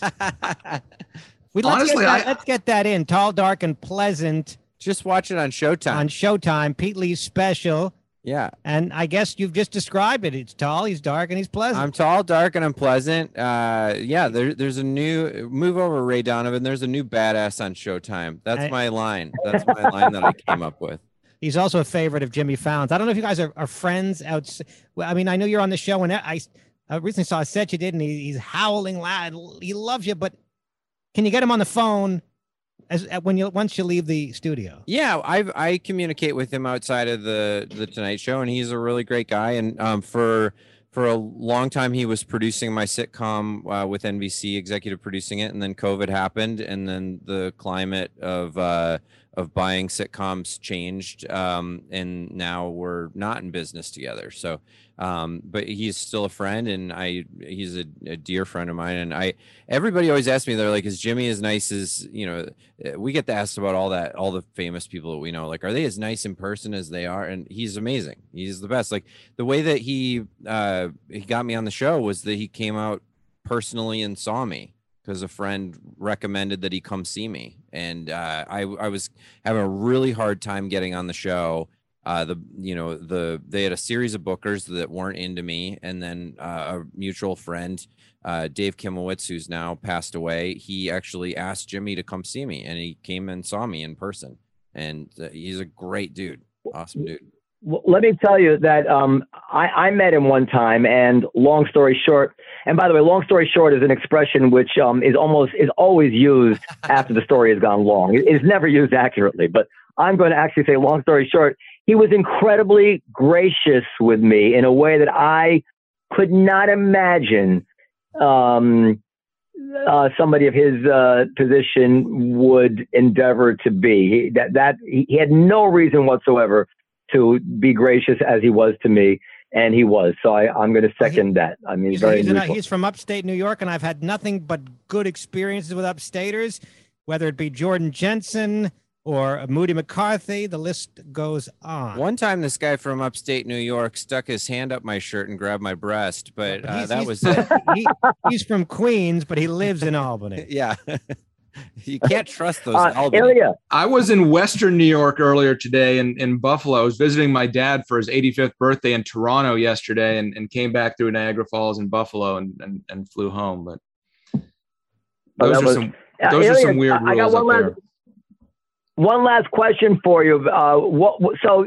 We, let's, Honestly, get that, I- let's get that in. Tall, Dark, and Pleasant Just watch it on Showtime. on Showtime. Pete Lee's special. yeah. And I guess you've just described it. It's tall, he's dark, and he's pleasant. I'm tall, dark, and I'm pleasant. Uh, yeah, there, there's a new move over Ray Donovan. There's a new badass on Showtime. That's I- my line. That's my line that I came up with. He's also a favorite of Jimmy Fallon's. I don't know if you guys are, are friends out. Well, I mean, I know you're on the show, and I, I recently saw a set you did, and he, he's howling loud. He loves you, but can you get him on the phone as when you once you leave the studio? Yeah, I I communicate with him outside of the the Tonight Show, and he's a really great guy. And um, for for a long time, he was producing my sitcom uh, with N B C, executive producing it, and then COVID happened, and then the climate of uh, of buying sitcoms changed, um, and now we're not in business together. So, um, but he's still a friend, and I he's a, a dear friend of mine. And I everybody always asks me, they're like, "Is Jimmy as nice as you know?" We get asked about all that, all the famous people that we know. Like, are they as nice in person as they are? And he's amazing. He's the best. Like the way that he uh, he got me on the show was that he came out personally and saw me, because a friend recommended that he come see me. And uh, I, I was having a really hard time getting on the show. Uh, the, you know, the, they had a series of bookers that weren't into me. And then uh, a mutual friend, uh, Dave Kimowitz, who's now passed away, he actually asked Jimmy to come see me, and he came and saw me in person. And uh, he's a great dude. Awesome dude. Well, let me tell you that um, I, I met him one time, and long story short, and by the way, long story short is an expression which um, is almost is always used after the story has gone long. It is never used accurately, but I'm going to actually say long story short. He was incredibly gracious with me in a way that I could not imagine um, uh, somebody of his uh, position would endeavor to be. He, that that he had no reason whatsoever to be gracious as he was to me, and he was. So I, I'm going to second that. I mean, He's, very he's, an- neutral. he's from upstate New York, and I've had nothing but good experiences with upstaters, whether it be Jordan Jensen or Moody McCarthy. The list goes on. One time, this guy from upstate New York stuck his hand up my shirt and grabbed my breast, but But uh, he's- that he's- was it. he, he's from Queens, but he lives in Albany. Yeah. You can't trust those Uh, Albany. Ilya, I was in Western New York earlier today in, in Buffalo. I was visiting my dad for his eighty-fifth birthday in Toronto yesterday, and, and came back through Niagara Falls and Buffalo and, and, and flew home. But Oh, those that are was- some uh, those are Ilya, some weird I I got rules one up last, there. one last question for you. Uh, what what- so?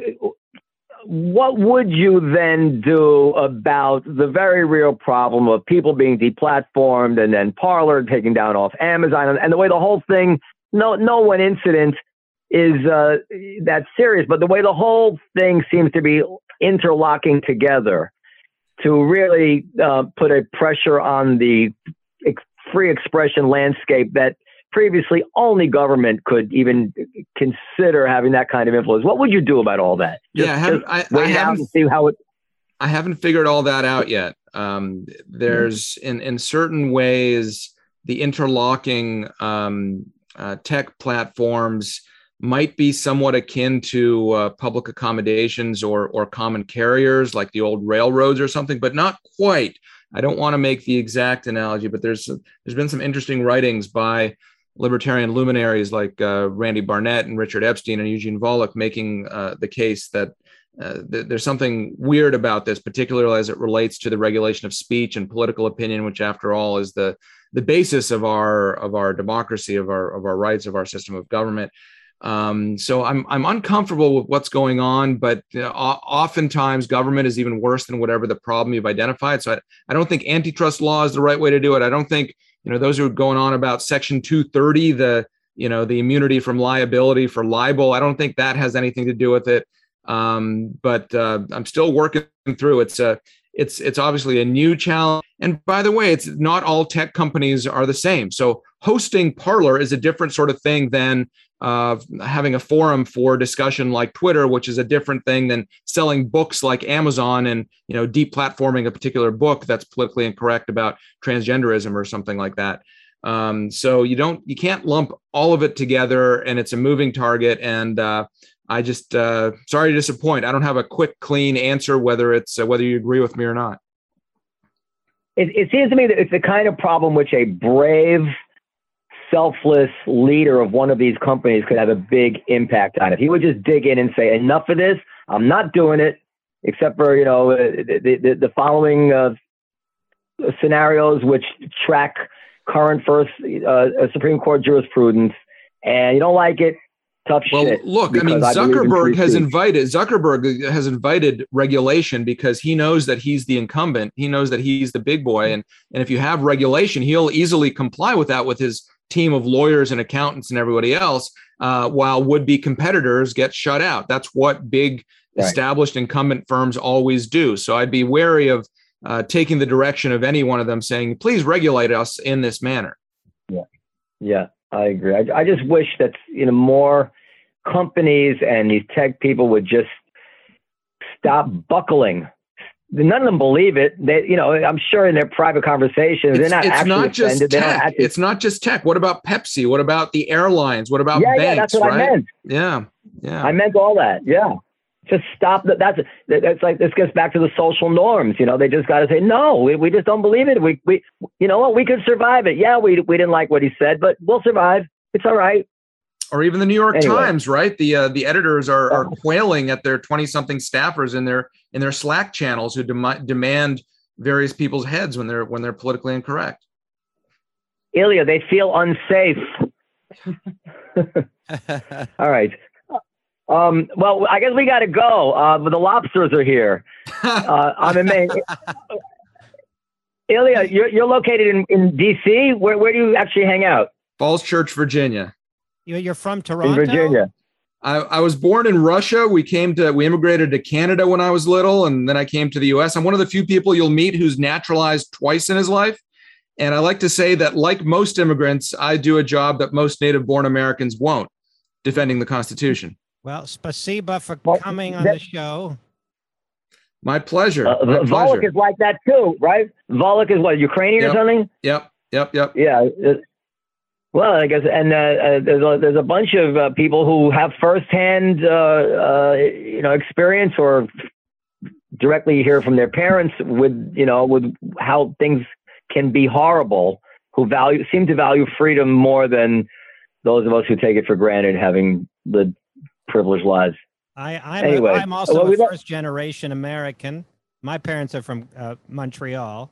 What would you then do about the very real problem of people being deplatformed and then Parler taken down off Amazon, and, and the way the whole thing, no, no one incident is uh, that serious, but the way the whole thing seems to be interlocking together to really uh, put a pressure on the ex- free expression landscape that previously only government could even consider having that kind of influence. What would you do about all that? Just, Yeah, I haven't- just I- I wait out haven't- and see how it. I haven't figured all that out yet. Um, there's in in certain ways the interlocking um, uh, tech platforms might be somewhat akin to uh, public accommodations or or common carriers like the old railroads or something, but not quite. I don't want to make the exact analogy, but there's there's been some interesting writings by libertarian luminaries like uh, Randy Barnett and Richard Epstein and Eugene Volokh making uh, the case that uh, th- there's something weird about this, particularly as it relates to the regulation of speech and political opinion, which, after all, is the the basis of our of our democracy, of our of our rights, of our system of government. Um, so I'm I'm uncomfortable with what's going on, but uh, oftentimes government is even worse than whatever the problem you've identified. So I, I don't think antitrust law is the right way to do it. I don't think, you know, those who are going on about Section two thirty, the you know, the immunity from liability for libel. I don't think that has anything to do with it. Um, but uh, I'm still working through. It's a, it's it's obviously a new challenge. And by the way, it's not all tech companies are the same. So hosting Parler is a different sort of thing than uh, having a forum for discussion like Twitter, which is a different thing than selling books like Amazon and, you know, deplatforming a particular book that's politically incorrect about transgenderism or something like that. Um, so you don't, you can't lump all of it together, and it's a moving target. And uh, I just, uh, sorry to disappoint. I don't have a quick, clean answer, whether it's, uh, whether you agree with me or not. It, it seems to me that it's the kind of problem which a brave, selfless leader of one of these companies could have a big impact on. If he would just dig in and say, enough of this, I'm not doing it, except for, you know, the, the, the following uh, scenarios which track current first uh, Supreme Court jurisprudence, and you don't like it, tough well, shit. Look, I mean, Zuckerberg has invited Zuckerberg has invited regulation because he knows that he's the incumbent. He knows that he's the big boy, and and if you have regulation, he'll easily comply with that with his team of lawyers and accountants and everybody else, uh, while would-be competitors get shut out. That's what big right. established incumbent firms always do. So I'd be wary of uh, taking the direction of any one of them saying, please regulate us in this manner. Yeah, yeah, I agree. I, I just wish that, you know, more companies and these tech people would just stop buckling. None of them believe it. They, you know, I'm sure in their private conversations, it's, they're not it's actually not just offended. They don't tech. actually... It's not just tech. What about Pepsi? What about the airlines? What about yeah, banks? Yeah, that's what right? I meant. Yeah, yeah. I meant all that. Yeah. Just stop that. That's that's like, this gets back to the social norms. You know, they just got to say, no, we, we just don't believe it. We, we, you know what, we could survive it. Yeah, we, we didn't like what he said, but we'll survive. It's all right. Or even the New York anyway. Times, right? The uh, the editors are, are quailing at their twenty-something staffers in their in their Slack channels who dem- demand various people's heads when they're when they're politically incorrect. Ilya, they feel unsafe. All right. Um, well, I guess we got to go. Uh, but the lobsters are here. Uh, I'm in Maine. Ilya, you're you're located in, in D C. Where where do you actually hang out? Falls Church, Virginia. You're from Toronto? In Virginia. I, I was born in Russia. We came to, we immigrated to Canada when I was little, and then I came to the U S. I'm one of the few people you'll meet who's naturalized twice in his life. And I like to say that, like most immigrants, I do a job that most native-born Americans won't, defending the Constitution. Well, spasiba for well, coming on that, the show. My pleasure. Uh, My Volok pleasure. is like that too, right? Volok is what, Ukrainian yep. or something? Yep, yep, yep. Yeah. Well, I guess, and uh, uh, there's a there's a bunch of uh, people who have firsthand, uh, uh, you know, experience or directly hear from their parents with, you know, with how things can be horrible. Who value seem to value freedom more than those of us who take it for granted, having lived privileged lives. I, I'm, anyway, a, I'm also well, a we don't- first generation American. My parents are from uh, Montreal.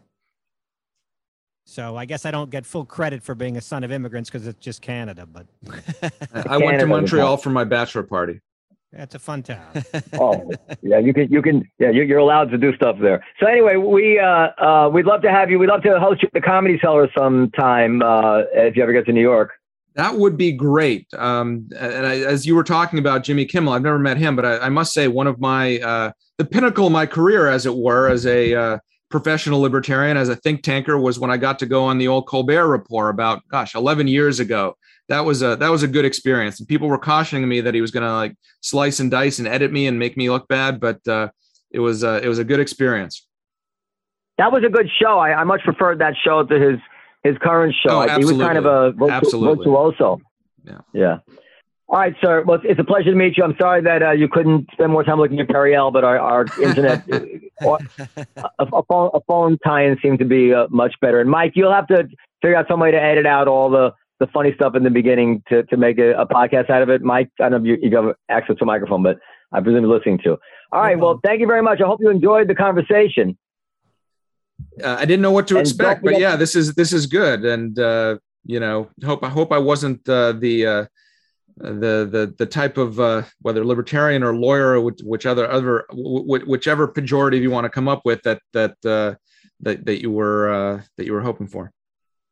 So I guess I don't get full credit for being a son of immigrants because it's just Canada, but I went to Montreal for my bachelor party. it's a fun town. Oh, yeah, you can, you can, yeah, you're allowed to do stuff there. So anyway, we, uh, uh, we'd love to have you. We'd love to host you at the Comedy Cellar sometime, uh, if you ever get to New York. That would be great. Um, and I, as you were talking about Jimmy Kimmel, I've never met him, but I, I must say one of my, uh, the pinnacle of my career, as it were, as a, uh, professional libertarian, as a think tanker, was when I got to go on the old Colbert Report about, gosh, eleven years ago. That was a that was a good experience. And people were cautioning me that he was going to like slice and dice and edit me and make me look bad, but uh, it was uh, it was a good experience. That was a good show. I, I much preferred that show to his his current show. Oh, He was kind of a virtu- absolutely. virtuoso. Yeah. Yeah. All right, sir. Well, it's a pleasure to meet you. I'm sorry that uh, you couldn't spend more time looking at Periel, but our, our internet, a, a, phone, a phone tie-in seemed to be uh, much better. And Mike, you'll have to figure out some way to edit out all the, the funny stuff in the beginning to, to make a, a podcast out of it. Mike, I don't know if you, you have access to a microphone, but I presume you're listening to. All right. Well, thank you very much. I hope you enjoyed the conversation. Uh, I didn't know what to And expect, don't but forget- yeah, this is this is good. And uh, you know, hope I hope I wasn't uh, the uh, the the the type of uh, whether libertarian or lawyer or which, which other other w- whichever pejorative you want to come up with that that uh, that that you were uh, that you were hoping for.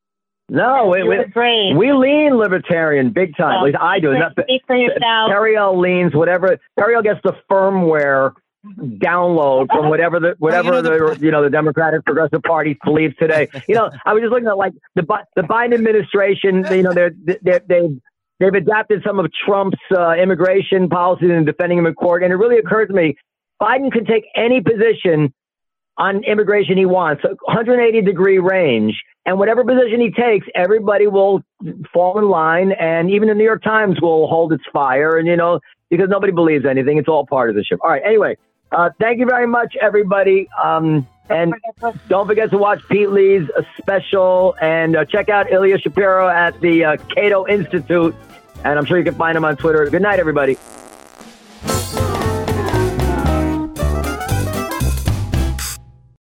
No, we, we, You're brave. we lean libertarian big time. At least I do. Not, Speak for yourself. Periel leans whatever. Periel gets the firmware download from whatever the whatever Well, you know, the, you know the Democratic Progressive Party believes today. You know, I was just looking at like the Bi- the Biden administration. You know, they're they they they've adapted some of Trump's uh, immigration policies and defending him in court. And it really occurred to me, Biden can take any position on immigration he wants, one hundred eighty degree range. And whatever position he takes, everybody will fall in line. And even the New York Times will hold its fire. And, you know, because nobody believes anything. It's all part of the ship. All right. Anyway, uh, thank you very much, everybody. Um, and don't forget to watch Pete Lee's uh, special and uh, check out Ilya Shapiro at the uh, Cato Institute. And I'm sure you can find him on Twitter. Good night, everybody.